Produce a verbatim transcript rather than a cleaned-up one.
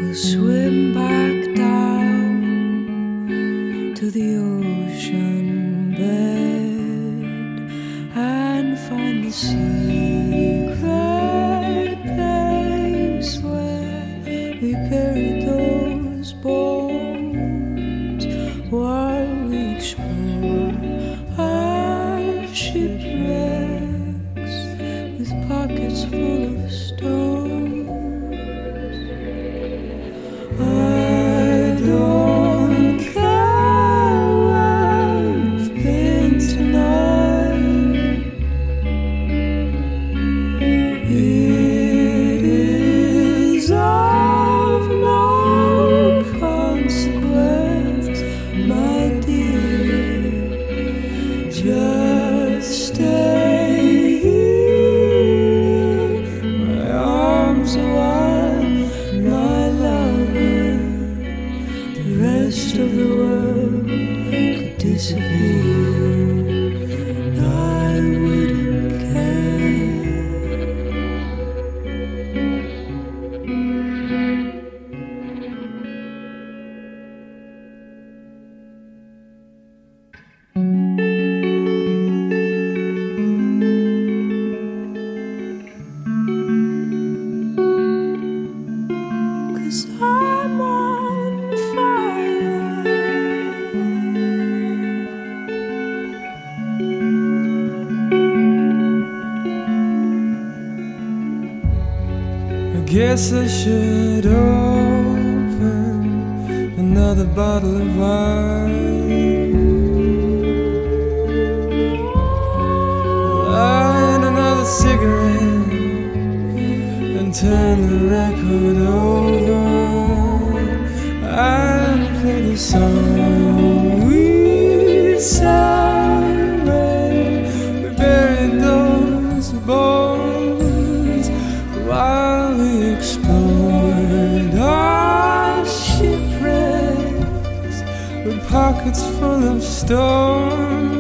We'll swim back down to the ocean bed and find the secret place where we buried those bones while we explore our shipwrecks with pockets full of stones. I don't care where we've been tonight. It is of no consequence, my dear. Just stay here. My arms are wide, my lover. The rest of the world could disappear. I wouldn't care. Cause I'm on fire. I guess I should open another bottle of wine, light another cigarette, and turn the record over and play the song we sang when we buried those bones while we explored our shipwrecks with pockets full of stone.